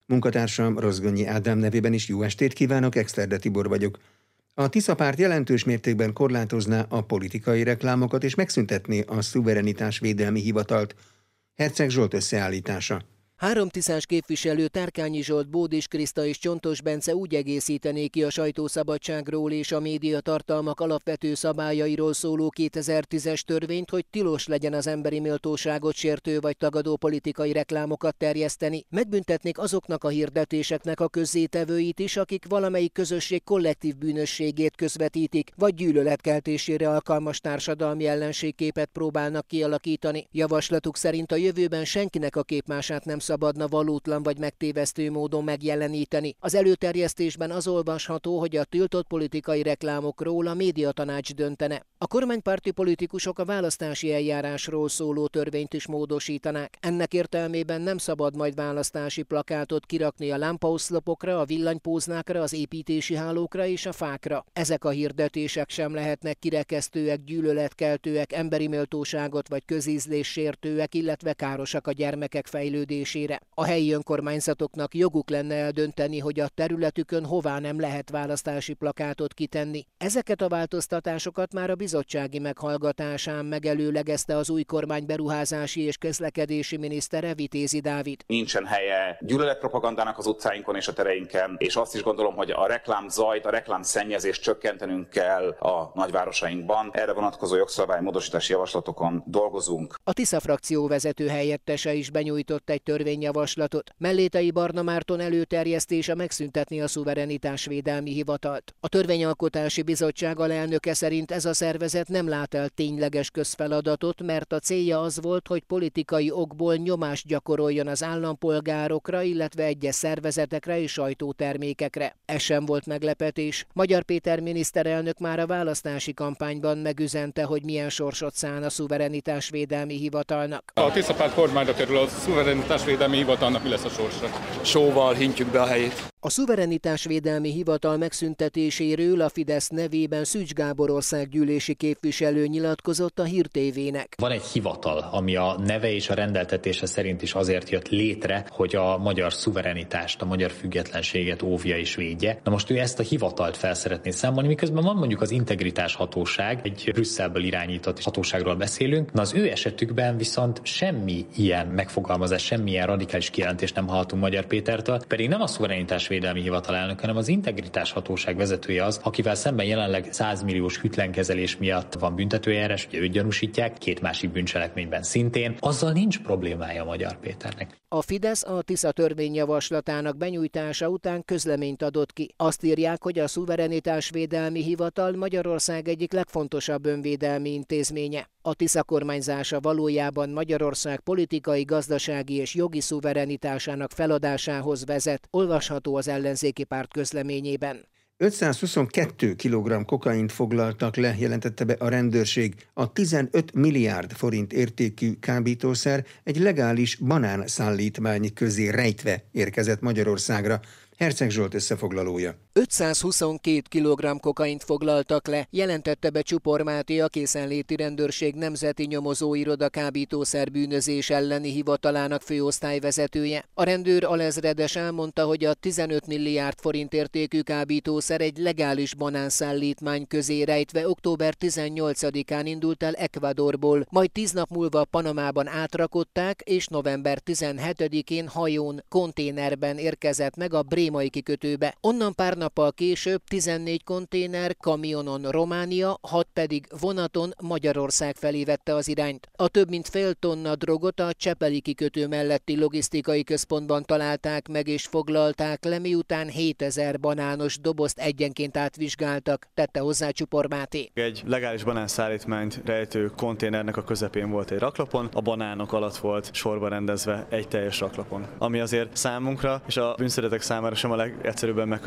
Munkatársam Rozgonyi Ádám nevében is jó estét kívánok, Exterde Tibor vagyok. A Tisza párt jelentős mértékben korlátozná a politikai reklámokat és megszüntetné a szuverenitásvédelmi hivatalt. Herceg Zsolt összeállítása. 3 tiszás képviselő, Tárkányi Zsolt, Bódis Kriszta és Csontos Bence úgy egészítené ki a sajtószabadságról és a médiatartalmak alapvető szabályairól szóló 2010-es törvényt, hogy tilos legyen az emberi méltóságot sértő vagy tagadó politikai reklámokat terjeszteni. Megbüntetnék azoknak a hirdetéseknek a közzétevőit is, akik valamelyik közösség kollektív bűnösségét közvetítik, vagy gyűlöletkeltésére alkalmas társadalmi ellenségképet próbálnak kialakítani. Javaslatuk szerint a jövőben senkinek a képmását nem szabadna valótlan vagy megtévesztő módon megjeleníteni. Az előterjesztésben az olvasható, hogy a tiltott politikai reklámokról a médiatanács döntene. A kormánypárti politikusok a választási eljárásról szóló törvényt is módosítanák. Ennek értelmében nem szabad majd választási plakátot kirakni a lámpaoszlopokra, a villanypóznákra, az építési hálókra és a fákra. Ezek a hirdetések sem lehetnek kirekesztőek, gyűlöletkeltőek, emberi méltóságot vagy közízlés sértőek, illetve károsak a gyermekek fejlődésére. A helyi önkormányzatoknak joguk lenne eldönteni, hogy a területükön hová nem lehet választási plakátot kitenni. Ezeket a változtatásokat már a bizottsági meghallgatásán megelőlegezte az új kormány beruházási és közlekedési minisztere, Vitézi Dávid. Nincsen helye gyűlöletpropagandának az utcáinkon és a tereinken, és azt is gondolom, hogy a reklámzajt, a reklámszennyezést csökkentenünk kell a nagyvárosainkban. Erre vonatkozó jogszabálymódosítási javaslatokon dolgozunk. A Tisza frakció vezető helyettese is benyújtott egy törvényjavaslatot. Mellétai Barna Márton előterjesztése megszüntetni a szuverenitásvédelmi hivatalt. A törvényalkotási bizottság alelnöke szerint ez a szervezet nem lát el tényleges közfeladatot, mert a célja az volt, hogy politikai okból nyomást gyakoroljon az állampolgárokra, illetve egyes szervezetekre és sajtótermékekre. Ez sem volt meglepetés. Magyar Péter miniszterelnök már a választási kampányban megüzente, hogy milyen sorsot szán a szuverenitásvédelmi hivatalnak. A Tisza párt kormányra kerül, a szuverenitásvédelmi hivatalnak mi lesz a sorsa? Sóval hintjük be a helyét. A szuverenitásvédelmi hivatal megszüntetéséről a Fidesz nevében Szűcs Gábor országgyűlési képviselő nyilatkozott a Hír TV-nek. Van egy hivatal, ami a neve és a rendeltetése szerint is azért jött létre, hogy a magyar szuverenitást, a magyar függetlenséget óvja és védje. Na most ő ezt a hivatalt fel szeretné számolni, miközben van mondjuk az integritás hatóság, egy Brüsszelből irányított hatóságról beszélünk. Na az ő esetükben viszont semmi ilyen megfogalmazás, semmilyen radikális kijelentést nem hallhatunk Magyar Pétertől, pedig nem a szuverenitásvédelmi hivatal elnök, hanem az integritás hatóság vezetője az, akivel szemben jelenleg 100 milliós hűtlenkezelés miatt van büntetőeljárás, ugye őt gyanúsítják, 2 másik bűncselekményben szintén. Azzal nincs problémája Magyar Péternek. A Fidesz a Tisza törvényjavaslatának benyújtása után közleményt adott ki. Azt írják, hogy a szuverenitásvédelmi hivatal Magyarország egyik legfontosabb önvédelmi intézménye. A Tisza kormányzása valójában Magyarország politikai, gazdasági és jogi szuverenitásának feladásához vezet, olvasható az ellenzéki párt közleményében. 522 kg kokaint foglaltak le, jelentette be a rendőrség. A 15 milliárd forint értékű kábítószer egy legális banánszállítmány közé rejtve érkezett Magyarországra. Herceg Zsolt összefoglalója. 522 kg kokaint foglaltak le, jelentette be Csupor Máté, a Készenléti Rendőrség Nemzeti Nyomozóiroda kábítószerbűnözés elleni hivatalának főosztályvezetője. A rendőr alezredes elmondta, hogy a 15 milliárd forint értékű kábítószer egy legális banánszállítmány közé rejtve október 18-án indult el Ecuadorból, majd 10 nap múlva Panamában átrakották, és november 17-én hajón, konténerben érkezett meg a brémai kikötőbe. Onnan pár nappal később 14 konténer kamionon Románia, 6 pedig vonaton Magyarország felé vette az irányt. A több mint fél tonna drogot a csepeli kikötő melletti logisztikai központban találták meg és foglalták le, miután 7000 banános dobozt egyenként átvizsgáltak, tette hozzá Csupor Máté. Egy legális banánszállítmányt rejtő konténernek a közepén volt egy raklapon, a banánok alatt volt sorba rendezve egy teljes raklapon. Ami azért számunkra és a bűnszeretek számára sem a legegyszerűbben megközelíthető,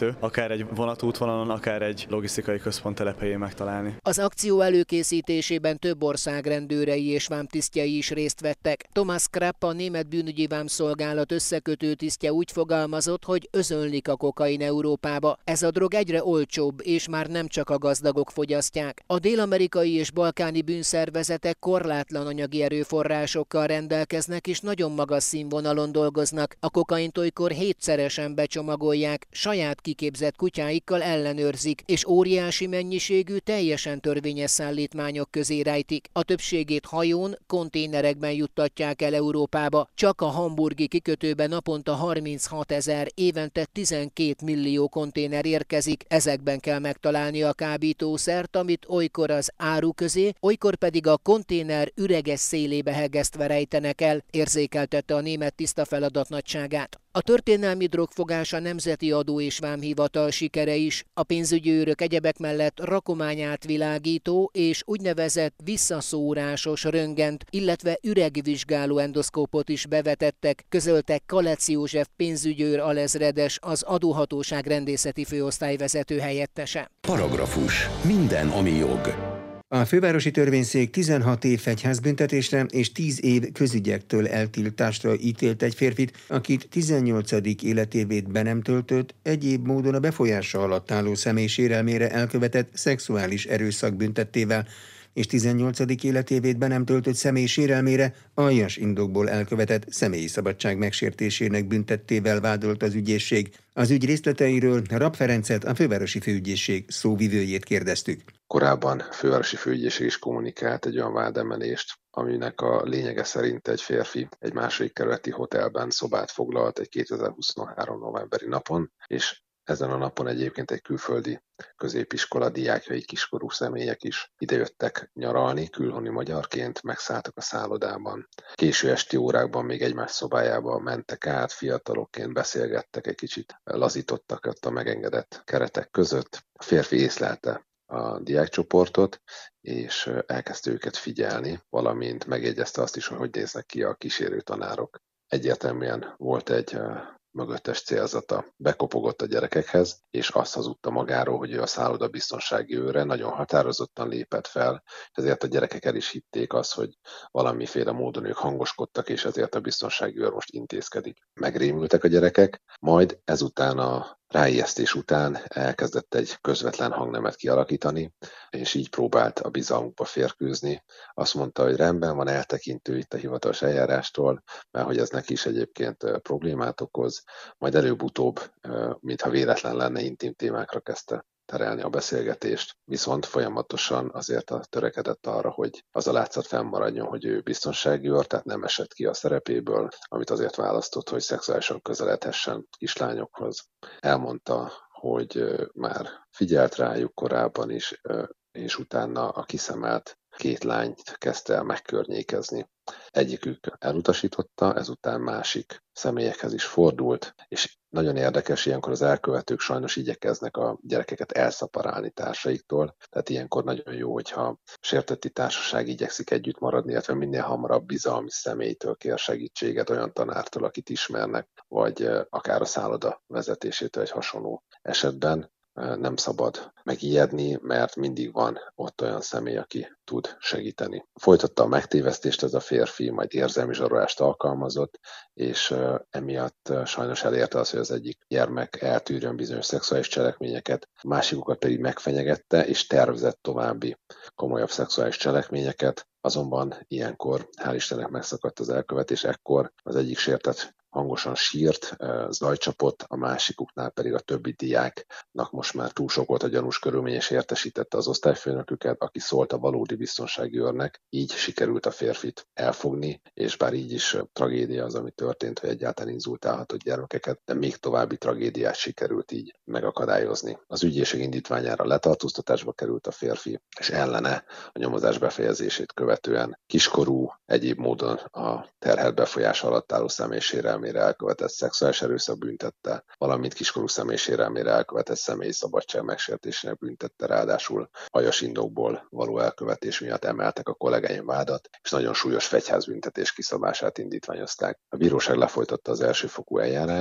elérhető, akár egy vonatútvonalon, akár egy logisztikai központ telephelyén megtalálni. Az akció előkészítésében több ország rendőrei és vámtisztjei is részt vettek. Thomas Krapp, a német bűnügyi vámszolgálat összekötő tisztje úgy fogalmazott, hogy özönlik a kokain Európába. Ez a drog egyre olcsóbb, és már nem csak a gazdagok fogyasztják. A dél-amerikai és balkáni bűnszervezetek korlátlan anyagi erőforrásokkal rendelkeznek, és nagyon magas színvonalon dolgoznak. A kokaint olykor 7-szeresen becsomagolják, saját kiképzett kutyáikkal ellenőrzik, és óriási mennyiségű, teljesen törvényes szállítmányok közé rejtik. A többségét hajón, konténerekben juttatják el Európába. Csak a hamburgi kikötőben naponta 36 000, évente 12 millió konténer érkezik. Ezekben kell megtalálni a kábítószert, amit olykor az áru közé, olykor pedig a konténer üreges szélébe hegesztve rejtenek el, érzékeltette a német tiszta feladat nagyságát. A történelmi drogfogás a Nemzeti Adó és Vámhivatal sikere is. A pénzügyi őrök egyebek mellett rakományátvilágító és úgynevezett visszaszórásos röntgent, illetve üregvizsgáló endoszkópot is bevetettek, közölte Kalec József pénzügyőr alezredes, az adóhatóság rendészeti főosztályvezető helyettese. Paragrafus. Minden, ami jog. A fővárosi törvényszék 16 év fegyházbüntetésre és 10 év közügyektől eltiltásra ítélt egy férfit, akit 18. életévét be nem töltött, egyéb módon a befolyása alatt álló személy sérelmére elkövetett szexuális erőszak büntettével, és 18. életévét be nem töltött személy sérelmére aljas indokból elkövetett személyi szabadság megsértésének büntettével vádolt az ügyészség. Az ügy részleteiről Rapp Ferencet, a fővárosi főügyészség szóvivőjét kérdeztük. Korábban a fővárosi főügyészség is kommunikált egy olyan vádemelést, aminek a lényege szerint egy férfi egy második kerületi hotelben szobát foglalt egy 2023. novemberi napon, és ezen a napon egyébként egy külföldi középiskola diákjai, kiskorú személyek is idejöttek nyaralni, külhoni magyarként, megszálltak a szállodában. Késő esti órákban még egymás szobájába mentek át, fiatalokként beszélgettek, egy kicsit lazítottak ott a megengedett keretek között. A férfi észlelte a diákcsoportot, és elkezdte őket figyelni, valamint megjegyezte azt is, hogy néznek ki a kísérő tanárok. Egyértelműen volt egy mögöttes célzata, bekopogott a gyerekekhez, és azt hazudta magáról, hogy ő a szálloda biztonsági őre, nagyon határozottan lépett fel, ezért a gyerekek el is hitték azt, hogy valamiféle módon ők hangoskodtak, és ezért a biztonsági őr most intézkedik. Megrémültek a gyerekek, majd ezután a ráijesztés után elkezdett egy közvetlen hangnemet kialakítani, és így próbált a bizalmukba férkőzni. Azt mondta, hogy rendben van, eltekintő itt a hivatalos eljárástól, mert hogy ez neki is egyébként problémát okoz, majd előbb-utóbb, mintha véletlen lenne, intim témákra kezdte terelni a beszélgetést, viszont folyamatosan azért törekedett arra, hogy az a látszat fennmaradjon, hogy ő biztonsági őr, tehát nem esett ki a szerepéből, amit azért választott, hogy szexuálisan közeledhessen kislányokhoz. Elmondta, hogy már figyelt rájuk korábban is, és utána a kiszemelt 2 lányt kezdte el megkörnyékezni. Egyikük elutasította, ezután másik személyekhez is fordult, és nagyon érdekes, ilyenkor az elkövetők sajnos igyekeznek a gyerekeket elszaparálni társaiktól, tehát ilyenkor nagyon jó, hogyha sértetti társaság igyekszik együtt maradni, illetve minél hamarabb bizalmi személytől kér segítséget, olyan tanártól, akit ismernek, vagy akár a szálloda vezetésétől egy hasonló esetben. Nem szabad megijedni, mert mindig van ott olyan személy, aki tud segíteni. Folytatta a megtévesztést ez a férfi, majd érzelmi zsarolást alkalmazott, és emiatt sajnos elérte az, hogy az egyik gyermek eltűrjön bizonyos szexuális cselekményeket, a másikukat pedig megfenyegette, és tervezett további komolyabb szexuális cselekményeket. Azonban ilyenkor, hál' Istennek megszakadt az elkövetés, ekkor az egyik sértett hangosan sírt, zajcsapott, a másikuknál pedig a többi diáknak most már túl sok volt a gyanús körülmény, és értesítette az osztályfőnöküket, aki szólt a valódi biztonsági őrnek. Így sikerült a férfit elfogni, és bár így is tragédia az, ami történt, hogy egyáltalán inzultálhatott gyermekeket, de még további tragédiát sikerült így megakadályozni. Az ügyészség indítványára letartóztatásba került a férfi, és ellene a nyomozás befejezését követően kiskorú, egyéb módon a terhelt befolyás alatt álló személy sérelmére elkövetett szexuális erőszak büntette, valamint kiskorú személy sérelmére elkövetett személyi szabadság megsértésének büntette, ráadásul aljas indokból való elkövetés miatt emeltek a kollégáim vádat, és nagyon súlyos fegyházbüntetés kiszabását indítványozták. A bíróság lefolytatta az elsőfokú eljárást,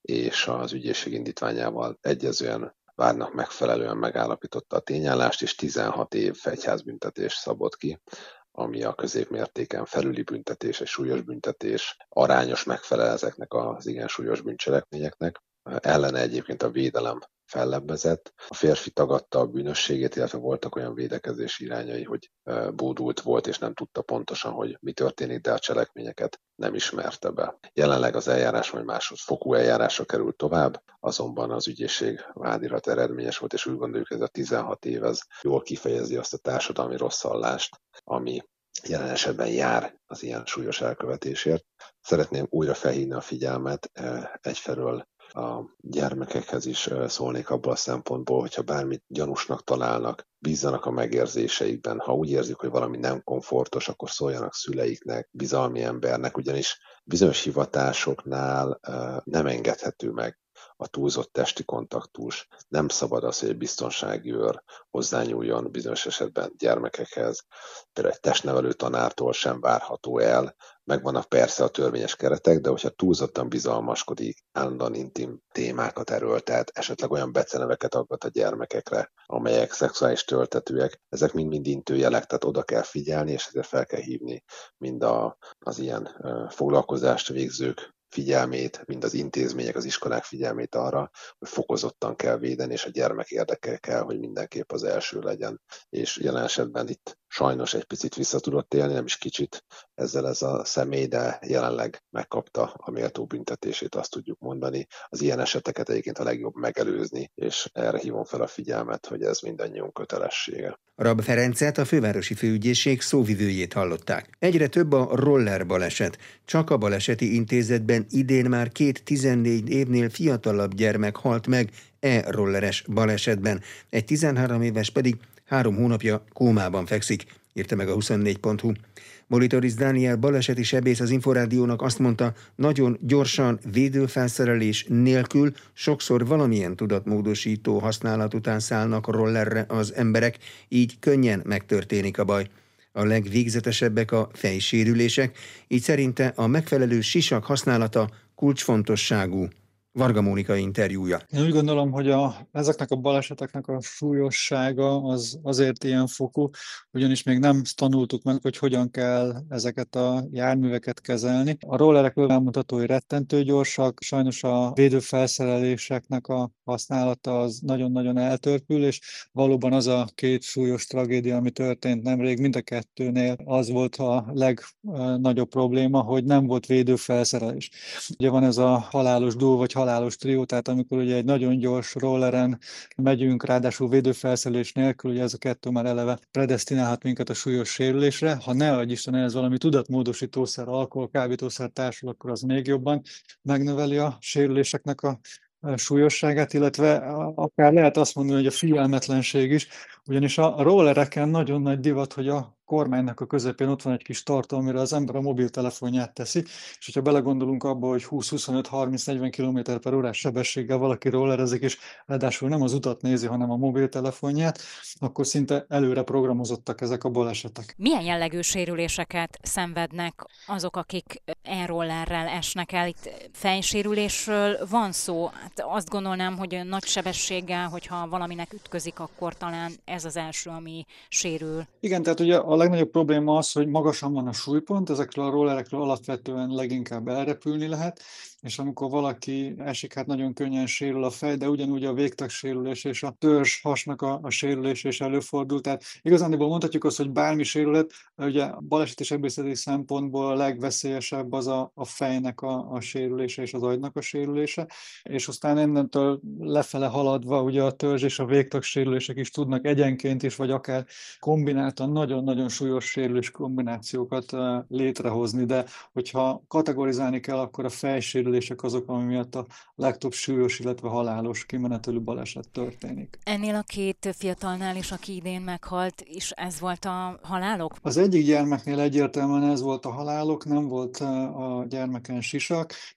és az ügyészség indítványával egyezően vádnak megfelelően megállapította a tényállást, és 16 év fegyházbüntetést szabott ki, ami a középmértéken felüli büntetés, egy súlyos büntetés, arányos megfelel ezeknek az igen súlyos bűncselekményeknek. Ellene egyébként a védelem fellebbezett. A férfi tagadta a bűnösségét, illetve voltak olyan védekezési irányai, hogy bódult volt, és nem tudta pontosan, hogy mi történik, de a cselekményeket nem ismerte be. Jelenleg az eljárás majd másodfokú eljárásra került tovább, azonban az ügyészség vádirat eredményes volt, és úgy gondoljuk, ez a 16 év ez jól kifejezi azt a társadalmi rosszallást, ami jelen esetben jár az ilyen súlyos elkövetésért. Szeretném újra felhívni a figyelmet egyfelől a gyermekekhez is szólnék abból a szempontból, hogyha bármit gyanúsnak találnak, bízzanak a megérzéseikben, ha úgy érzik, hogy valami nem komfortos, akkor szóljanak szüleiknek, bizalmi embernek, ugyanis bizonyos hivatásoknál nem engedhető meg a túlzott testi kontaktus, nem szabad az, hogy egy biztonsági őr hozzányúljon bizonyos esetben gyermekekhez, például egy testnevelő tanártól sem várható el, megvannak persze a törvényes keretek, de hogyha túlzottan bizalmaskodik, állandóan intim témákat erőltet, esetleg olyan beceneveket aggat a gyermekekre, amelyek szexuális töltetőek, ezek mind-mind intőjelek, tehát oda kell figyelni, és ezért fel kell hívni mind az ilyen foglalkozást végzők figyelmét, mind az intézmények, az iskolák figyelmét arra, hogy fokozottan kell védeni, és a gyermek érdeke kell, hogy mindenképp az első legyen. És jelen esetben itt sajnos egy picit vissza tudott élni, nem is kicsit ezzel ez a személy, de jelenleg megkapta a méltó büntetését, azt tudjuk mondani. Az ilyen eseteket egyébként a legjobb megelőzni, és erre hívom fel a figyelmet, hogy ez mindannyiunk kötelessége. Rab Ferencet, a fővárosi főügyészség szóvivőjét hallották. Egyre több a roller baleset. Csak a baleseti intézetben idén már 2 14 évnél fiatalabb gyermek halt meg rolleres balesetben. Egy 13 éves pedig 3 hónapja kómában fekszik, írta meg a 24.hu. Molitoris Dániel baleseti sebész az Inforádiónak azt mondta, nagyon gyorsan, védőfelszerelés nélkül, sokszor valamilyen tudatmódosító használat után szállnak rollerre az emberek, így könnyen megtörténik a baj. A legvégzetesebbek a fejsérülések, így szerinte a megfelelő sisak használata kulcsfontosságú. Varga Mónika interjúja. Én úgy gondolom, hogy ezeknek a baleseteknek a súlyossága az azért ilyen fokú, ugyanis még nem tanultuk meg, hogy hogyan kell ezeket a járműveket kezelni. A rollerekről elmondható, hogy rettentő gyorsak, sajnos a védőfelszereléseknek a használata az nagyon-nagyon eltörpül, és valóban az a 2 súlyos tragédia, ami történt nemrég, mind a 2-nél az volt a legnagyobb probléma, hogy nem volt védőfelszerelés. Ugye van ez a halálos duó vagy halálos trió, tehát amikor ugye egy nagyon gyors rolleren megyünk, ráadásul védőfelszerelés nélkül, ugye ez a 2 már eleve predesztinálhat minket a súlyos sérülésre. Ha ne adj Isten, ez valami tudatmódosítószer, alkohol, kábítószer társul, akkor az még jobban megnöveli a sérüléseknek a súlyosságát, illetve akár lehet azt mondani, hogy a figyelmetlenség is, ugyanis a rollereken nagyon nagy divat, hogy a kormánynak a közepén ott van egy kis tartó, amire az ember a mobiltelefonját teszi, és hogyha belegondolunk abba, hogy 20-25-30-40 km/h sebességgel valaki rollerezik, és ráadásul nem az utat nézi, hanem a mobiltelefonját, akkor szinte előre programozottak ezek a balesetek. Milyen jellegű sérüléseket szenvednek azok, akik e-rollerrel esnek el? Itt fejsérülésről van szó. Hát azt gondolnám, hogy nagy sebességgel, hogyha valaminek ütközik, akkor talán ez az első, ami sérül. Igen, tehát ugye a legnagyobb probléma az, hogy magasan van a súlypont, ezekről a rollerekről alapvetően leginkább elrepülni lehet, és amikor valaki esik, hát nagyon könnyen sérül a fej, de ugyanúgy a végtagsérülés és a törzs hasnak a sérülés is előfordul. Tehát igazándiból mondhatjuk azt, hogy bármi sérület, ugye baleseti sebészeti szempontból a legveszélyesebb az a fejnek a sérülése és az agynak a sérülése, és aztán innentől lefele haladva ugye a törzs és a végtagsérülések is tudnak egyenként is, vagy akár kombináltan nagyon-nagyon súlyos sérülés kombinációkat létrehozni, de hogyha kategorizálni kell, akkor a fejsérülések azok, ami miatt a legtöbb súlyos, illetve halálos kimenetelű baleset történik. Ennél a 2 fiatalnál is, aki idén meghalt, és ez volt a halálok? Az egyik gyermeknél egyértelműen ez volt a halálok, nem volt a gyermeken sisak.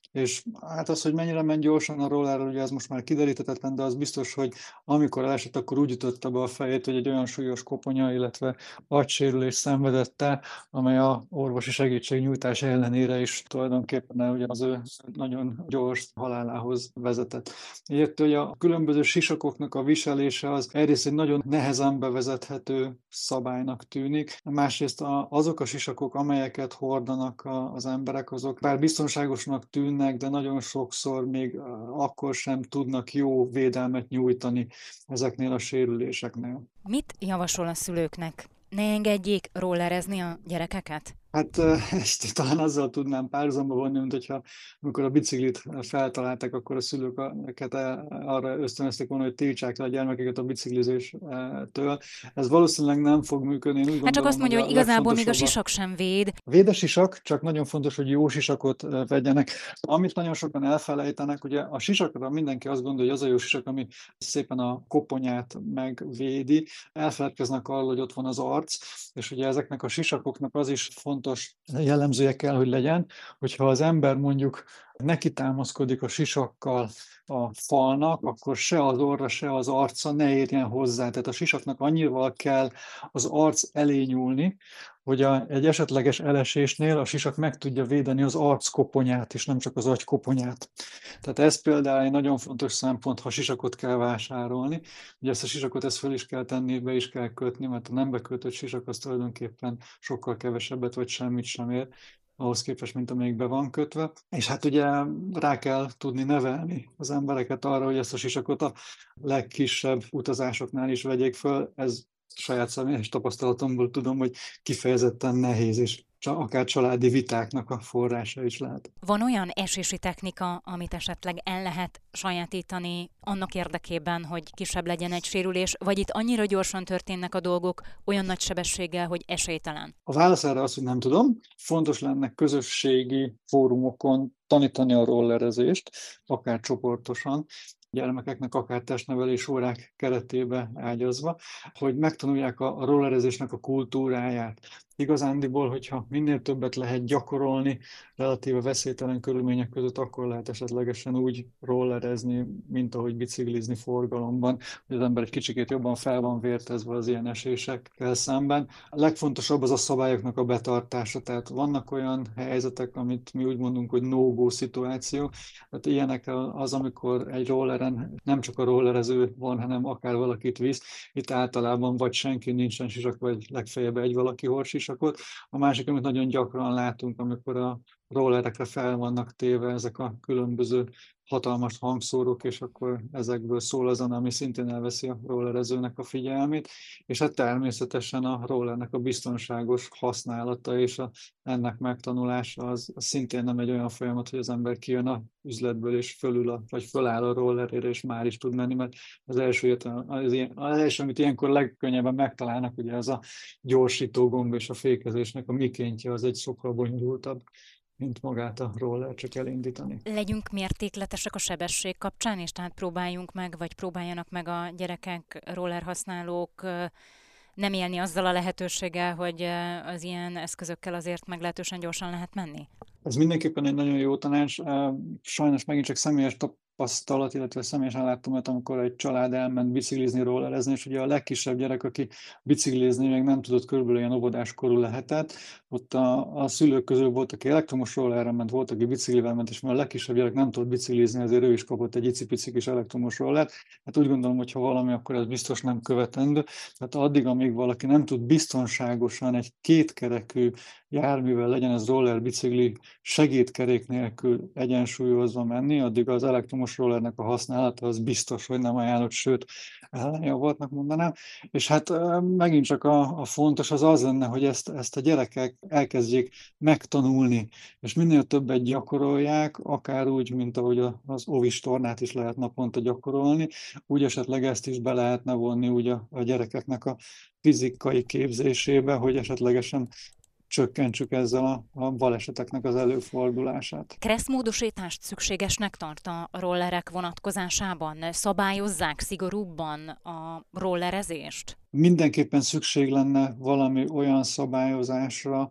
És hát az, hogy mennyire ment gyorsan a rollerről, ugye ez most már kideríthetetlen, de az biztos, hogy amikor elesett, akkor úgy ütötte be a fejét, hogy egy olyan súlyos koponya, illetve agysérülés szenvedett el, amely a orvosi segítségnyújtás ellenére is tulajdonképpen ugye az ő nagyon gyors halálához vezetett. Így, hogy a különböző sisakoknak a viselése az egyrészt egy nagyon nehezen bevezethető szabálynak tűnik, másrészt azok a sisakok, amelyeket hordanak az emberek, azok bár biztonságosnak tűnnek, de nagyon sokszor még akkor sem tudnak jó védelmet nyújtani ezeknél a sérüléseknél. Mit javasol a szülőknek? Ne engedjék rollerezni a gyerekeket? Hát ezt talán azzal tudnám párhuzamba vonni, mint hogyha amikor a biciklit feltalálták, akkor a szülőket arra ösztönözték volna, hogy tiltsák le a gyermekeket a biciklizéstől. Ez valószínűleg nem fog működni. Én úgy Hát csak azt mondja, hogy igazából még a sisak sem véd. Véd a sisak, csak nagyon fontos, hogy jó sisakot vegyenek. Amit nagyon sokan elfelejtenek, ugye a sisakra mindenki azt gondolja, hogy az a jó sisak, ami szépen a koponyát megvédi. Elfeledkeznek arról, hogy ott van az arc, és ugye ezeknek a sisakoknak az is fontos jellemzője kell, hogy legyen, hogyha az ember mondjuk neki támaszkodik a sisakkal a falnak, akkor se az orra, se az arca ne érjen hozzá. Tehát a sisaknak annyival kell az arc elé nyúlni, hogy egy esetleges elesésnél a sisak meg tudja védeni az arckoponyát, és nem csak az agykoponyát. Tehát ez például egy nagyon fontos szempont, ha sisakot kell vásárolni. Ugye ezt a sisakot föl is kell tenni, be is kell kötni, mert a nem bekötött sisak az tulajdonképpen sokkal kevesebbet vagy semmit sem ér ahhoz képest, mint amelyik be van kötve. És hát ugye rá kell tudni nevelni az embereket arra, hogy ezt a sisakot a legkisebb utazásoknál is vegyék föl. Ez saját személyes tapasztalatomból tudom, hogy kifejezetten nehéz, és akár családi vitáknak a forrása is lehet. Van olyan esési technika, amit esetleg el lehet sajátítani annak érdekében, hogy kisebb legyen egy sérülés, vagy itt annyira gyorsan történnek a dolgok, olyan nagy sebességgel, hogy esélytelen? A válasz erre az, hogy nem tudom. Fontos lenne közösségi fórumokon tanítani a rollerezést, akár csoportosan, gyermekeknek akár testnevelés órák keretébe ágyazva, hogy megtanulják a rollerezésnek a kultúráját. Igazándiból, hogyha minél többet lehet gyakorolni relatíve veszélytelen körülmények között, akkor lehet esetlegesen úgy rollerezni, mint ahogy biciklizni forgalomban, hogy az ember egy kicsikét jobban fel van vértezve az ilyen esésekkel szemben. A legfontosabb az a szabályoknak a betartása, tehát vannak olyan helyzetek, amit mi úgy mondunk, hogy no-go szituáció, tehát ilyenek az, amikor egy rolleren nem csak a rollerező van, hanem akár valakit visz, itt általában vagy senki nincsen sisak, vagy legfeljebb egy valaki hord sisakot. A másik, amit nagyon gyakran látunk, amikor a rollerekre fel vannak téve ezek a különböző hatalmas hangszórók, és akkor ezekből szól az, ami szintén elveszi a rollerezőnek a figyelmét, és hát természetesen a rollernek a biztonságos használata és ennek megtanulása az szintén nem egy olyan folyamat, hogy az ember kijön a üzletből és vagy föláll a rollerére, és már is tud menni, mert az első, amit ilyenkor legkönnyebben megtalálnak, ugye ez a gyorsító gomb és a fékezésnek a mikéntje, az egy sokkal bonyolultabb, mint magát a roller csak elindítani. Legyünk mértékletesek a sebesség kapcsán, és tehát próbáljanak meg a gyerekek, rollerhasználók nem élni azzal a lehetőséggel, hogy az ilyen eszközökkel azért meglehetősen gyorsan lehet menni? Ez mindenképpen egy nagyon jó tanács. Sajnos megint csak személyes tapasztalat, illetve személyesen láttam, hogy amikor egy család elment biciklizni, rollerezni, és ugye a legkisebb gyerek, aki biciklizni még nem tudott, körülbelül ilyen óvodáskorú lehetett, ott a szülők közül volt, aki elektromos rollerre ment, volt, aki biciklivel ment, és mert a legkisebb gyerek nem tudott biciklizni, ezért ő is kapott egy icipici kis elektromos rollert. Hát úgy gondolom, hogy ha valami, akkor ez biztos nem követendő. Tehát addig, amíg valaki nem tud biztonságosan egy kétkerekű járművel, legyen ez roller, bicikli, segédkerék nélkül egyensúlyozva menni, addig az elektromos rollernek a használata az biztos, hogy nem ajánlott, sőt, ellenjavaltnak mondanám. És hát megint csak a fontos az lenne, hogy ezt a gyerekek elkezdjék megtanulni, és minél többet gyakorolják, akár úgy, mint ahogy az óvis tornát is lehet naponta gyakorolni, úgy esetleg ezt is be lehetne vonni úgy a gyerekeknek a fizikai képzésébe, hogy esetlegesen csökkentsük ezzel a baleseteknek az előfordulását. Keresztmódosítást szükségesnek tart a rollerek vonatkozásában? Szabályozzák szigorúbban a rollerezést? Mindenképpen szükség lenne valami olyan szabályozásra,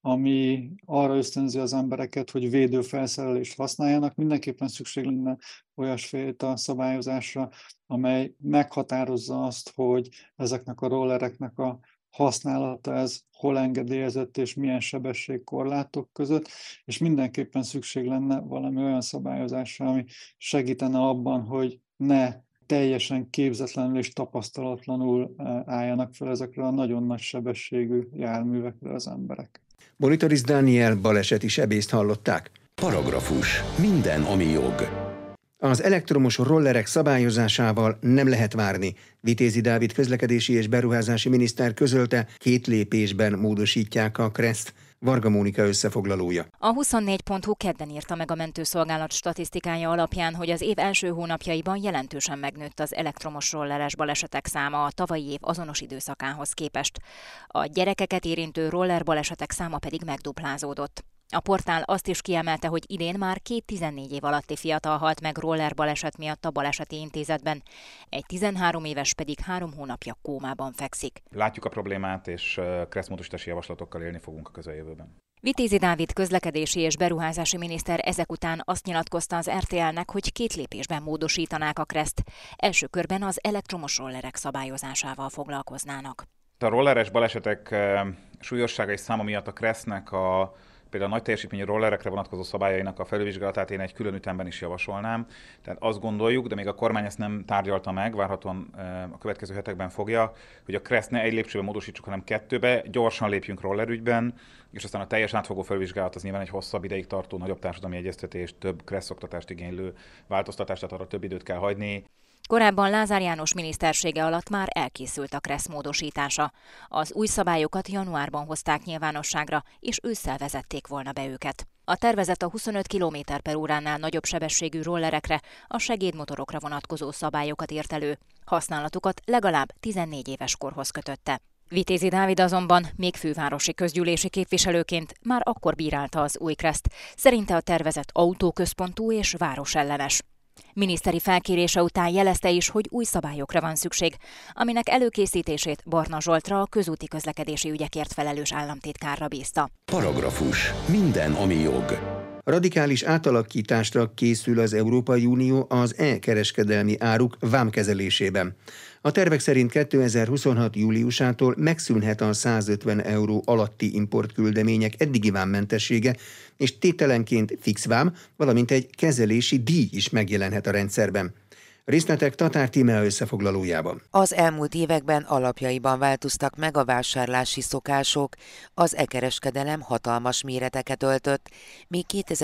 ami arra ösztönzi az embereket, hogy védőfelszerelést használjanak. Mindenképpen szükség lenne olyasfajta szabályozásra, amely meghatározza azt, hogy ezeknek a rollereknek a használata ez hol engedélyezett és milyen sebességkorlátok között, és mindenképpen szükség lenne valami olyan szabályozásra, ami segítene abban, hogy ne teljesen képzetlenül és tapasztalatlanul álljanak fel ezekre a nagyon nagy sebességű járművekre az emberek. Bolitoris Dániel baleseti sebészt hallották. Paragrafus. Minden, ami jog. Az elektromos rollerek szabályozásával nem lehet várni. Vitézi Dávid közlekedési és beruházási miniszter közölte, 2 lépésben módosítják a KRESZ-t. Varga Mónika összefoglalója. A 24.hu kedden írta meg a mentőszolgálat statisztikája alapján, hogy az év első hónapjaiban jelentősen megnőtt az elektromos rolleres balesetek száma a tavalyi év azonos időszakához képest. A gyerekeket érintő roller balesetek száma pedig megduplázódott. A portál azt is kiemelte, hogy idén már 2 14 év alatti fiatal halt meg roller baleset miatt a baleseti intézetben, egy 13 éves pedig 3 hónapja kómában fekszik. Látjuk a problémát, és KRESZ-módosítási javaslatokkal élni fogunk a közeljövőben. Vitézi Dávid közlekedési és beruházási miniszter ezek után azt nyilatkozta az RTL-nek, hogy 2 lépésben módosítanák a KRESZ-t. Első körben az elektromos rollerek szabályozásával foglalkoznának. A rolleres balesetek súlyossága és száma miatt a KRESZ-nek például a nagy teljesítményű rollerekre vonatkozó szabályainak a felülvizsgálatát én egy külön ütemben is javasolnám. Tehát azt gondoljuk, de még a kormány ezt nem tárgyalta meg, várhatóan a következő hetekben fogja, hogy a KRESZ ne 1 lépcsőben módosítsuk, hanem 2-be, gyorsan lépjünk rollerügyben, és aztán a teljes átfogó felülvizsgálat az nyilván egy hosszabb ideig tartó, nagyobb társadalmi egyeztetés, több KRESZ oktatást igénylő változtatást, tehát arra több időt kell hagyni. Korábban Lázár János minisztersége alatt már elkészült a KRESZ módosítása. Az új szabályokat januárban hozták nyilvánosságra, és ősszel vezették volna be őket. A tervezet a 25 km/óránál nagyobb sebességű rollerekre, a segédmotorokra vonatkozó szabályokat írt elő. Használatukat legalább 14 éves korhoz kötötte. Vitézi Dávid azonban még fővárosi közgyűlési képviselőként már akkor bírálta az új KRESZ-t. Szerinte a tervezet autóközpontú és városellenes. Miniszteri felkérése után jelezte is, hogy új szabályokra van szükség, aminek előkészítését Barna Zsoltra, a közúti közlekedési ügyekért felelős államtitkárra bízta. Paragrafus. Minden, ami jog. Radikális átalakításra készül az Európai Unió az e-kereskedelmi áruk vámkezelésében. A tervek szerint 2026. júliusától megszűnhet a 150 euró alatti importküldemények eddigi vámmentessége, és tételenként fix vám, valamint egy kezelési díj is megjelenhet a rendszerben. Részletek Tatár Tímea összefoglalójában. Az elmúlt években alapjaiban változtak meg a vásárlási szokások, az e-kereskedelem hatalmas méreteket öltött, míg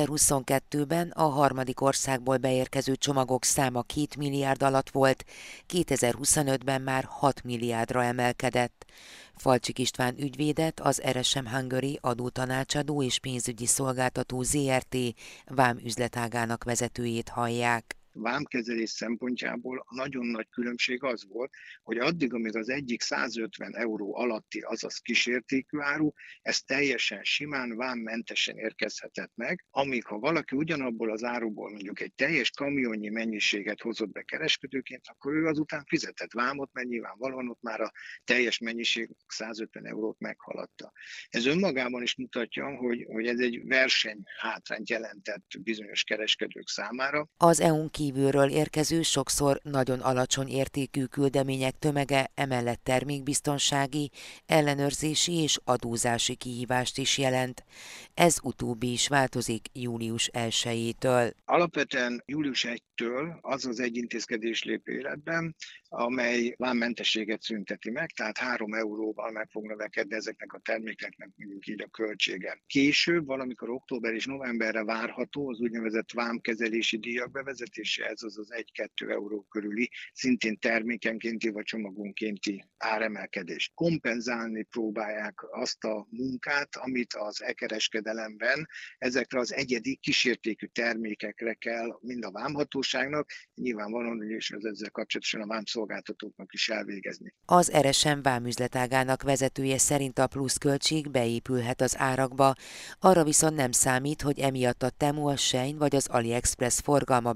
2022-ben a harmadik országból beérkező csomagok száma 2 milliárd alatt volt, 2025-ben már 6 milliárdra emelkedett. Falcsik István ügyvédet, az RSM Hungary adótanácsadó és pénzügyi szolgáltató ZRT vámüzletágának vezetőjét hallják. Vámkezelés szempontjából a nagyon nagy különbség az volt, hogy addig, amíg az egyik 150 euró alatti, azaz kísértékű áru, ez teljesen simán vámmentesen érkezhetett meg, amíg ha valaki ugyanabból az áruból mondjuk egy teljes kamionnyi mennyiséget hozott be kereskedőként, akkor ő azután fizetett vámot, mert nyilvánvalóan ott már a teljes mennyiség 150 eurót meghaladta. Ez önmagában is mutatja, hogy ez egy versenyhátrányt jelentett bizonyos kereskedők számára. Az EU-n kívülről érkező, sokszor nagyon alacsony értékű küldemények tömege emellett termékbiztonsági, ellenőrzési és adózási kihívást is jelent. Ez utóbbi is változik július 1-től. Alapvetően július 1-től az az egy intézkedés lép életben, amely vámmentességet szünteti meg, tehát 3 euróval meg fog növekedni ezeknek a termékeknek mondjuk így a költsége. Később, valamikor október és novemberre várható az úgynevezett vámkezelési díjak bevezetése, ez az 1-2 euró körüli, szintén termékenkénti vagy csomagonkénti áremelkedés. Kompenzálni próbálják azt a munkát, amit az e-kereskedelemben ezekre az egyedi kísértékű termékekre kell mind a vámhatóságnak, nyilvánvalóan és ezzel kapcsolatosan a vámszolgáltatóknak is elvégezni. Az RSM vámüzletágának vezetője szerint a pluszköltség beépülhet az árakba, arra viszont nem számít, hogy emiatt a Temu, a Shein vagy az AliExpress forgalma bezuhan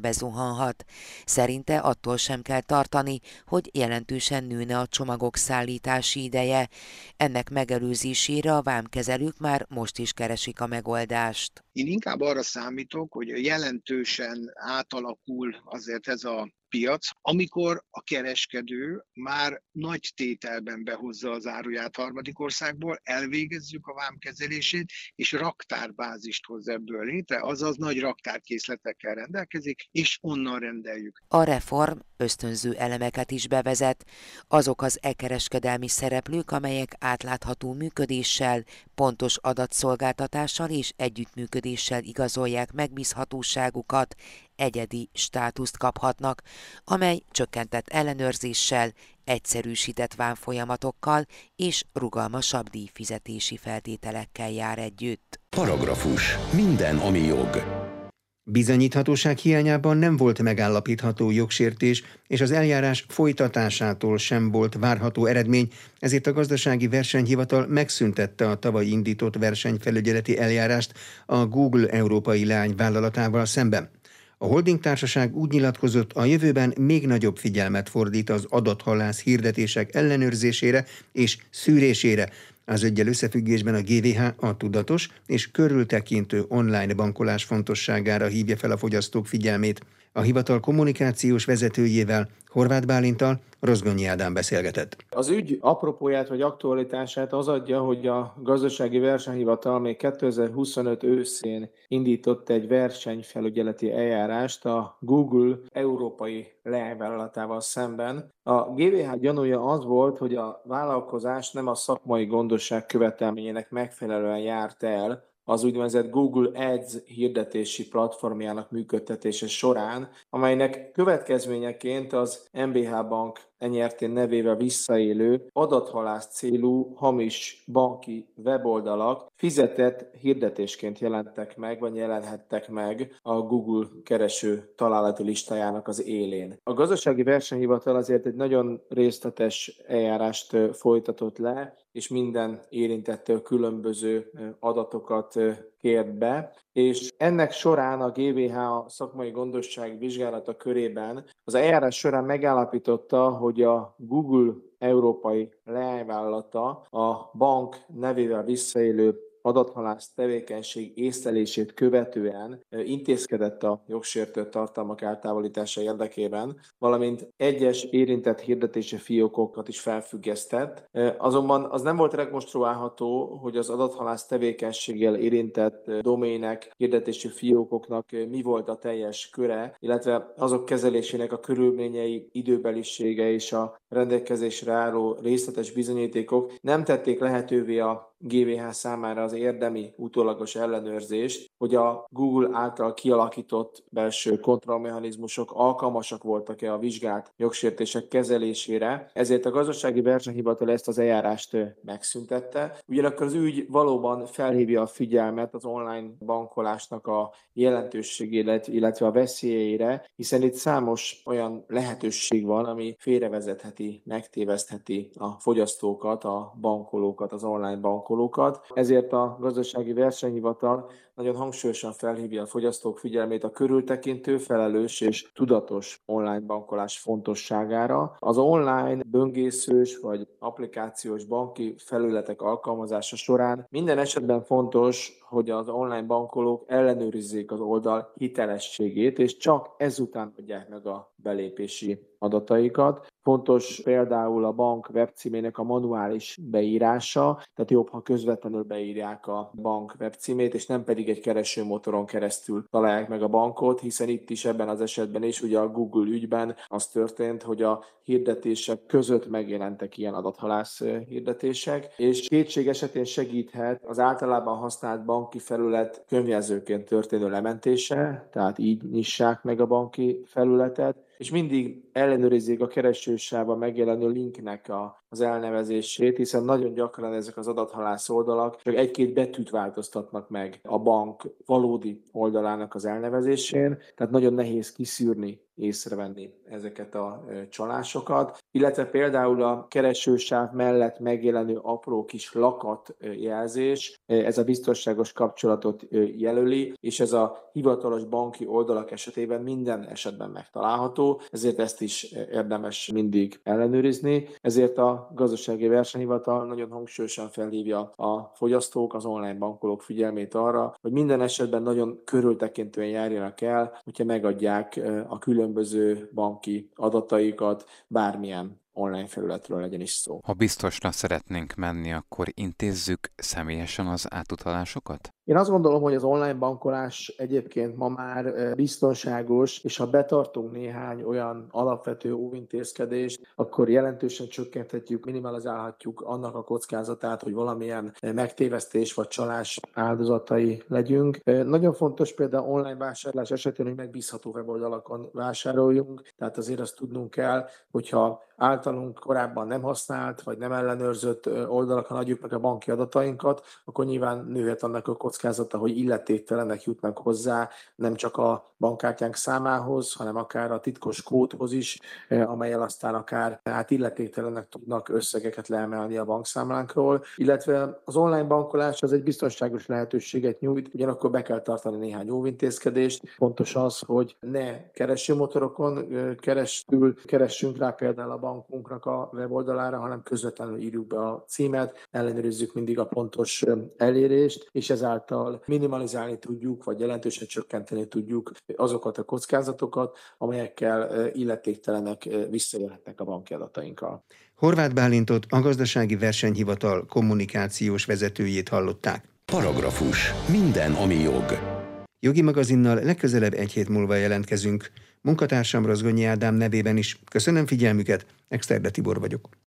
zuhanhat. Szerinte attól sem kell tartani, hogy jelentősen nőne a csomagok szállítási ideje. Ennek megelőzésére a vámkezelők már most is keresik a megoldást. Én inkább arra számítok, hogy jelentősen átalakul azért ez a piac, amikor a kereskedő már nagy tételben behozza az áruját harmadik országból, elvégezzük a vámkezelését, és raktárbázist hoz ebből létre, azaz nagy raktárkészletekkel rendelkezik, és onnan rendeljük. A reform ösztönző elemeket is bevezet. Azok az e-kereskedelmi szereplők, amelyek átlátható működéssel, pontos adatszolgáltatással és együttműködéssel igazolják megbízhatóságukat, egyedi státuszt kaphatnak, amely csökkentett ellenőrzéssel, egyszerűsített vámfolyamatokkal és rugalmasabb díjfizetési feltételekkel jár együtt. Paragrafus. Minden, ami jog. Bizonyíthatóság hiányában nem volt megállapítható jogsértés, és az eljárás folytatásától sem volt várható eredmény, ezért a Gazdasági Versenyhivatal megszüntette a tavaly indított versenyfelügyeleti eljárást a Google európai leányvállalatával szemben. A holding társaság úgy nyilatkozott, a jövőben még nagyobb figyelmet fordít az adathalász hirdetések ellenőrzésére és szűrésére. Az üggyel összefüggésben a GVH a tudatos és körültekintő online bankolás fontosságára hívja fel a fogyasztók figyelmét. A hivatal kommunikációs vezetőjével, Horváth Bálinttal Rozgonyi Ádám beszélgetett. Az ügy apropóját vagy aktualitását az adja, hogy a Gazdasági Versenyhivatal még 2025 őszén indított egy versenyfelügyeleti eljárást a Google európai leányvállalatával szemben. A GVH gyanúja az volt, hogy a vállalkozás nem a szakmai gondosság követelményének megfelelően járt el az úgynevezett Google Ads hirdetési platformjának működtetése során, amelynek következményeként az MBH Bank enyertén nevével visszaélő, adathalász célú, hamis banki weboldalak fizetett hirdetésként jelentek meg, vagy jelenhettek meg a Google kereső találati listájának az élén. A Gazdasági Versenyhivatal azért egy nagyon részletes eljárást folytatott le, és minden érintettől különböző adatokat kért be, és ennek során a GVH a szakmai gondosság vizsgálata körében az eljárás során megállapította, hogy a Google európai leányvállalata a bank nevével visszaélő adathalász tevékenység észlelését követően intézkedett a jogsértő tartalmak eltávolítása érdekében, valamint egyes érintett hirdetési fiókokat is felfüggesztett. Azonban az nem volt rekonstruálható, hogy az adathalász tevékenységgel érintett domének, hirdetési fiókoknak mi volt a teljes köre, illetve azok kezelésének a körülményei, időbelisége és a rendelkezésre álló részletes bizonyítékok nem tették lehetővé a GVH számára az érdemi utólagos ellenőrzést, hogy a Google által kialakított belső kontrollmechanizmusok alkalmasak voltak-e a vizsgált jogsértések kezelésére, ezért a Gazdasági Versenyhivatal ezt az eljárást megszüntette. Ugyanakkor az ügy valóban felhívja a figyelmet az online bankolásnak a jelentőségére, illetve a veszélyeire, hiszen itt számos olyan lehetőség van, ami félrevezetheti, megtévesztheti a fogyasztókat, a bankolókat, az online bankolókat. Ezért a Gazdasági Versenyhivatal nagyon hangsúlyosan felhívja a fogyasztók figyelmét a körültekintő, felelős és tudatos online bankolás fontosságára. Az online böngészős vagy applikációs banki felületek alkalmazása során minden esetben fontos, hogy az online bankolók ellenőrizzék az oldal hitelességét, és csak ezután adják meg a belépési adataikat. Fontos például a bank webcímének a manuális beírása, tehát jobb, ha közvetlenül beírják a bank webcímét, és nem pedig egy keresőmotoron keresztül találják meg a bankot, hiszen itt is ebben az esetben is, ugye a Google ügyben az történt, hogy a hirdetések között megjelentek ilyen adathalász hirdetések, és kétség esetén segíthet az általában használt banki felület könyvjelzőként történő lementése, tehát így nyissák meg a banki felületet, és mindig ellenőrizzék a keresősávban megjelenő linknek az elnevezését, hiszen nagyon gyakran ezek az adathalász oldalak csak egy-két betűt változtatnak meg a bank valódi oldalának az elnevezésén, tehát nagyon nehéz kiszűrni, észrevenni ezeket a csalásokat, illetve például a keresősáv mellett megjelenő apró kis lakatjelzés, ez a biztonságos kapcsolatot jelöli, és ez a hivatalos banki oldalak esetében minden esetben megtalálható, ezért ezt is érdemes mindig ellenőrizni. Ezért a Gazdasági Versenyhivatal nagyon hangsúlyosan felhívja a fogyasztók, az online bankolók figyelmét arra, hogy minden esetben nagyon körültekintően járjanak el, hogyha megadják a különböző banki adataikat bármilyen online felületről legyen is szó. Ha biztosra szeretnénk menni, akkor intézzük személyesen az átutalásokat? Én azt gondolom, hogy az online bankolás egyébként ma már biztonságos, és ha betartunk néhány olyan alapvető óvintézkedést, akkor jelentősen csökkenthetjük, minimalizálhatjuk annak a kockázatát, hogy valamilyen megtévesztés vagy csalás áldozatai legyünk. Nagyon fontos például online vásárlás esetén, hogy megbízható weboldalakon vásároljunk, tehát azért azt tudnunk kell, hogyha általunk korábban nem használt vagy nem ellenőrzött oldalakon adjuk meg a banki adatainkat, akkor nyilván nőhet annak a kockázata, hogy illetéktelenek jutnak hozzá nem csak a bankkártyánk számához, hanem akár a titkos kódhoz is, amellyel aztán akár illetéktelenek tudnak összegeket leemelni a bankszámlánkról, illetve az online bankolás az egy biztonságos lehetőséget nyújt, ugyanakkor be kell tartani néhány óvintézkedést. Fontos az, hogy ne keresőmotorokon keresztül keressünk rá például a bankunknak a weboldalára, hanem közvetlenül írjuk be a címet, ellenőrizzük mindig a pontos elérést, és ezáltal minimalizálni tudjuk, vagy jelentősen csökkenteni tudjuk azokat a kockázatokat, amelyekkel illetéktelenek visszaélhetnek a banki adatainkkal. Horváth Bálintot, a Gazdasági Versenyhivatal kommunikációs vezetőjét hallották. Paragrafus. Minden, ami jog. Jogi magazinnal legközelebb egy hét múlva jelentkezünk. Munkatársam Rozgonyi Ádám nevében is köszönöm figyelmüket, Exterde Tibor vagyok.